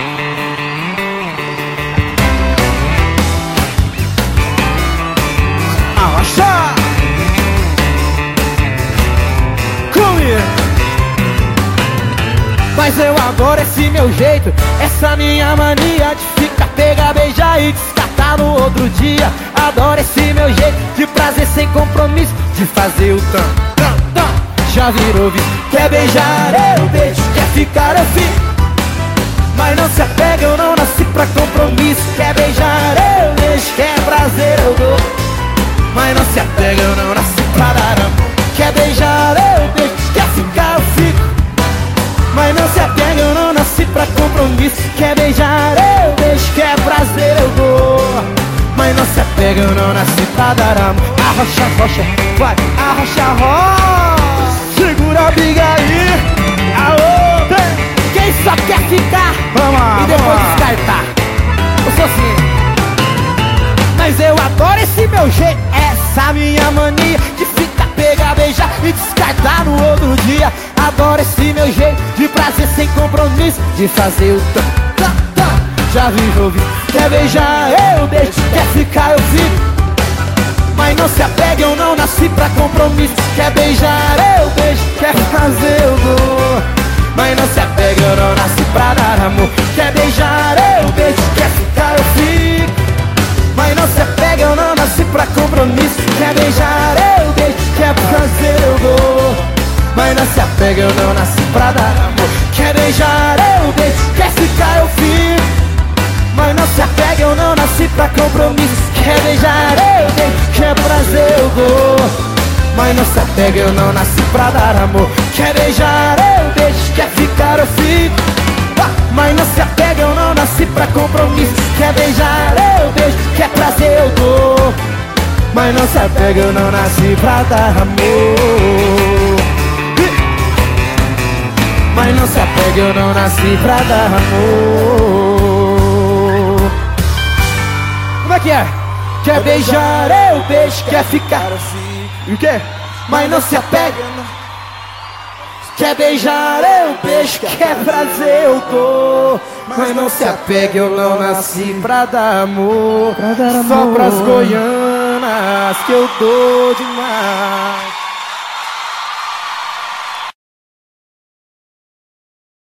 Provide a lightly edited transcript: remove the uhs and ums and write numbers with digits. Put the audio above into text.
Arrocha! Mas eu adoro esse meu jeito, essa minha mania de ficar, pegar, beijar e descartar no outro dia. Adoro esse meu jeito de prazer sem compromisso, de fazer o tam, tam, tam. Já virou vício. Quer beijar, eu beijo. Quer ficar, eu fico. Mas não se apega, eu não nasci pra compromisso. Quer beijar, eu beijo. Quer prazer, eu dou. Mas não se apega, eu não nasci pra dar amor. Quer beijar, eu beijo. Quer ficar, eu fico. Mas não se apega, eu não nasci pra compromisso. Quer beijar, eu beijo. Quer prazer, eu dou. Mas não se apega, eu não nasci pra dar amor. Arrocha, arrocha, vai, arrocha, arrocha. Segura a briga aí. Aô, quem só quer ficar e depois descartar. Eu sou assim. Mas eu adoro esse meu jeito, essa minha mania de ficar, pegar, beijar e descartar no outro dia. Adoro esse meu jeito de prazer sem compromisso, de fazer o tam, tam, tam. Já virou vício. Quer beijar, eu beijo. Quer ficar, eu fico. Mas não se apega, eu não nasci pra compromisso. Quer beijar, eu beijo. Quer fazer, eu dou. Mas não se apega, eu não nasci pra dar amor. Quer beijar, eu beijo. Quer ficar, eu fico. Mas não se apega, eu não nasci pra compromisso. Quer beijar, eu beijo. Quer fazer, eu dou. Mas não se apega, eu não nasci pra dar amor. Quer beijar, eu beijo. Quer ficar, eu fico. Mas não se apega, eu não nasci pra compromisso. Quer beijar, eu beijo. Quer prazer, eu dou. Mas não se apega, eu não nasci pra dar amor. Quer beijar, eu beijo. Quer ficar, eu fico. Mas não se apega, eu não nasci pra compromisso. Quer beijar, eu beijo. Quer prazer, eu dou. Mas não se apega, eu não nasci pra dar amor. Mas não se apega, eu não nasci pra dar amor. Como é que é? Quer beijar, eu beijo. Quer ficar, e o quê? Mas não se apega. Quer beijar, eu beijo. Quer prazer, eu dou. Mas não se apega, eu não nasci pra dar amor. Só pras goianas que eu dou demais.